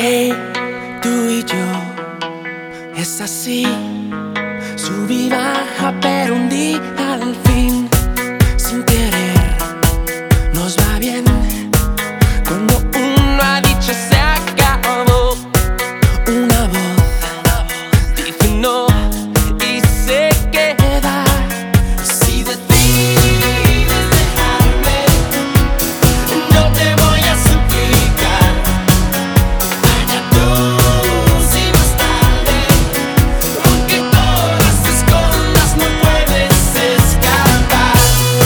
Hey, tú y yo, es así, sub y baja, pero un día al fin, sin querer, nos va bien. Cuando uno ha dicho se acabó, una voz dice no y se queda. Si decides dejarme, no te voy a suplicar. Allá tú si más tarde, aunque todas te escondas no puedes escapar.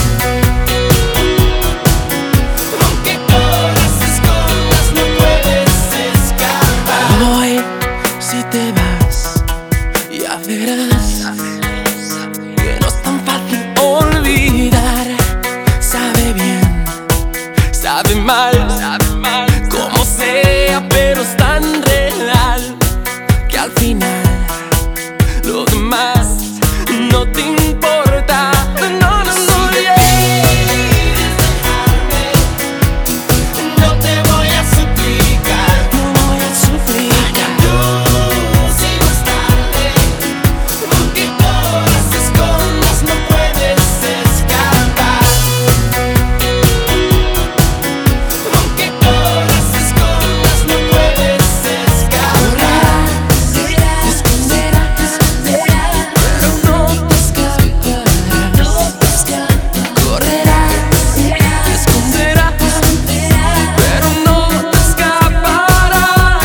Aunque todas te escondas no puedes escapar. Hoy si te vas ya verás que no es tan fácil olvidar. Sabe bien, sabe mal, como sea, pero es tan real que al final lo demás no te importa. No, no, no, no te voy a suplicar. No voy a suplicar. Tú si más tarde, aunque todas te escondas no puedes escapar. Aunque todas te escondas no puedes escapar. Te esconderás, pero no te escaparás. Correrás, te esconderás, pero no te escaparás.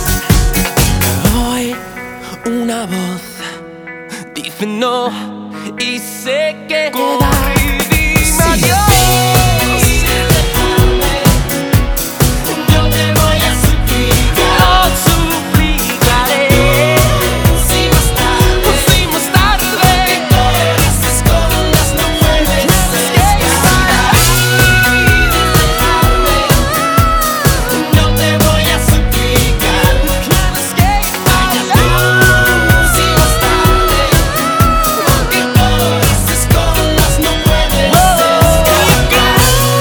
Hoy una voz dice no y se queda. Y dime adiós. Yo te voy a suplicar. No suplicaré. Si más tarde, que todas te escondas no puedes escapar. No te voy a suplicar. Allá tú si más tarde, aunque todas te escondas no puedes escapar.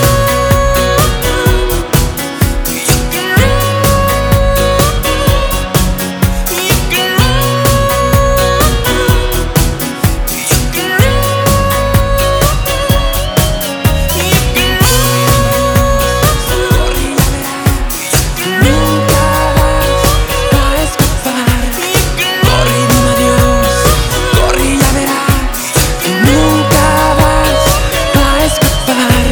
Nunca vas a escapar. Corre y dime adiós. Corre y ya verás. Nunca vas a escapar.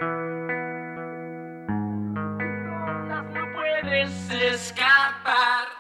No puedes escapar.